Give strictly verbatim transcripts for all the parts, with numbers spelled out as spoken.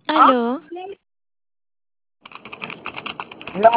¿Ah? Aló, No.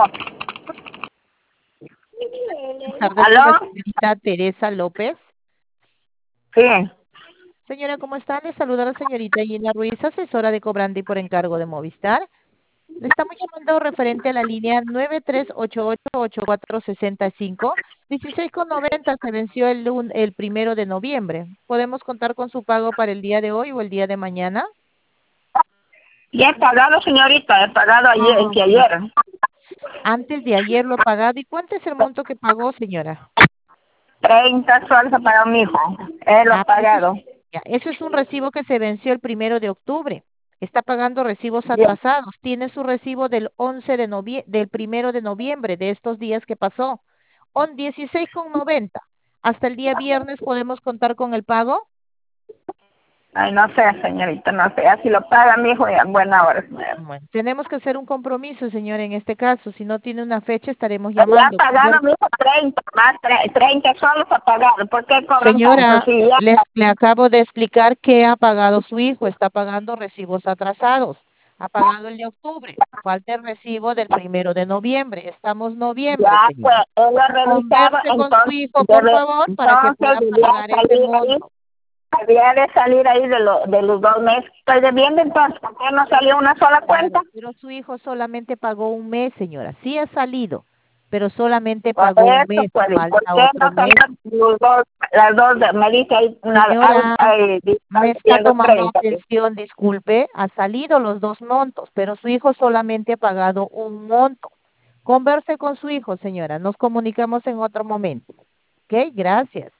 buenas tardes con la ¿Aló? señorita Teresa López. Sí. Señora, ¿cómo está? Le saluda la señorita Gina Ruiz, asesora de cobrante y por encargo de Movistar. Le estamos llamando referente a la línea nueve tres ocho ocho ocho cuatro seis cinco. dieciséis con noventa se venció el, lun- el primero de noviembre. ¿Podemos contar con su pago para el día de hoy o el día de mañana? Ya he pagado, señorita. He pagado ayer, Ah, que ok. ayer. Antes de ayer lo he pagado. ¿Y cuánto es el monto que pagó, señora? Treinta soles ha pagado mi hijo. Él lo ha Ah, pero eso es, pagado. ya, eso es un recibo que se venció el primero de octubre. Está pagando recibos Bien. atrasados. Tiene su recibo del once de noviembre, del primero de noviembre, de estos días que pasó. On dieciséis con noventa. Hasta el día viernes podemos contar con el pago. Ay, no sé, señorita, no sé. Así lo paga mi hijo y a buena hora. Bueno, tenemos que hacer un compromiso, señor, en este caso. Si no tiene una fecha, estaremos Ya ha llamando. pagado mi hijo treinta, más tre- treinta soles ha pagado. ¿Por qué cobran tanto? Señora, Si ya, les, le acabo de explicar que ha pagado su hijo, está pagando recibos atrasados. Ha pagado el de octubre, falta el recibo del primero de noviembre. Estamos noviembre, ya pues, señora. él lo ha revisado, Converse con su entonces hijo, por debe, favor, para que entonces pueda debía pagar ese salir ahí. monto. Había de salir ahí de, lo, de los dos meses que estoy debiendo, entonces, ¿por qué no salió una sola cuenta? Claro, pero su hijo solamente pagó un mes, señora. Sí ha salido, pero solamente Por pagó un eso, mes, pues, ¿y por falta qué otro no mes. salieron los dos, las dos, de- me dice ahí, una, Señora, ay, me están está pidiendo tomando treinta. atención, disculpe, ha salido los dos montos, pero su hijo solamente ha pagado un monto. Converse con su hijo, señora. Nos comunicamos en otro momento. ¿Ok? Gracias.